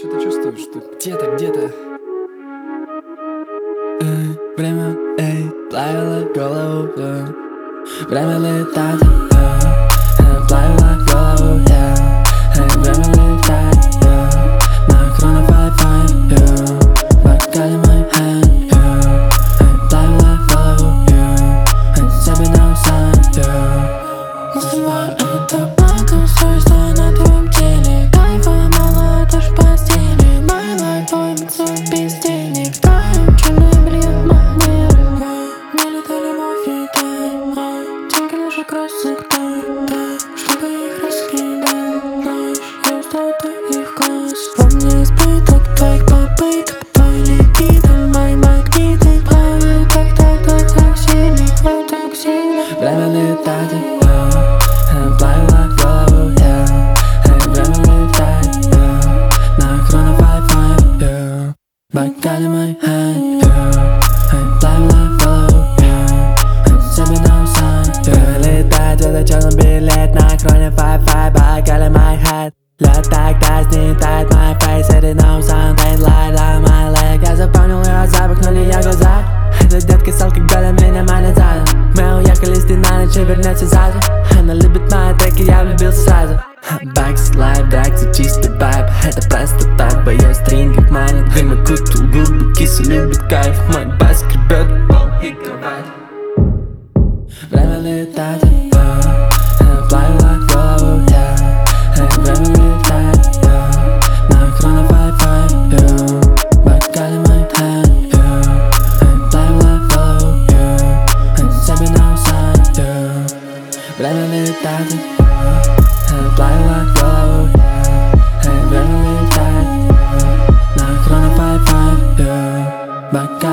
Что-то чувствую, что где-то. Время, плавило голову. Время летать, плавило голову. Время летать, на крона фай-фай. Бокали мой hand, плавило голову. Себе на усад, называй это благом. Свой стой на твоем теле. Кайфа мало, даже в постели. My life, твой мецов без денег. Втроем черный бред манеры. Не летали любовь и дай. Деньги наши красных дай. Чтобы их раскидать. Знаешь, я устал твоих глаз. Во мне избыток твоих попыток. Твой либидо, мои магниты. Плавают так сильно, так сильно. Время летать, плавило голову, время летать, на крона фай-фай. Бокали мой hand, плавило голову, себе на усад. Время летать, это черный билет, на кроне фай-фай. Бокали мой hand, лед тогда снитает мой фейс. Это на усад, ain't light on my leg. Я запомнил ее запах, но не я глаза. Эта детка с алкоголем меня манит задом. Мы уехали с на ночь и вернется завтра. Она любит мои треки, я влюбился сразу. Бэкслайд, драк за чистый вайб. Это просто так, боюсь стрингов манит. Дым окутал губы, киса любит кайф. Мой бас скребет пол и кровать. Время летать, плавило голову. Время летать, на крона фай-фай. Бокали мой hand, плавило голову. Себе на усад. Время летать, плавило голову. Время летать, на крона фай-фай.